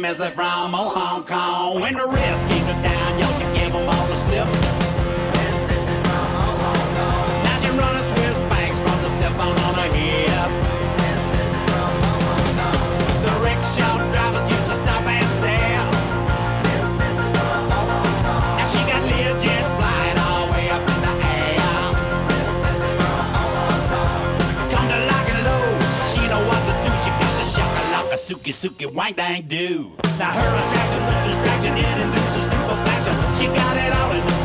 Missy from old Hong Kong. When the Reds came to town, yo, she gave them all the slip. Miss Missy from old Hong Kong. Now she running Swiss banks from the cell phone on her hip. Miss Missy from old Hong Kong. The rickshaw drivers used to stop and stare. Miss Missy from old Hong Kong. Now she got Lear jets flying all the way up in the air. Miss Missy from old Hong Kong. Come to lock and load, she know what to do. She got the shaka-laka, suki-suki, wang dang do. Now her attraction's a distraction, it induces stupefaction. She's got it all in the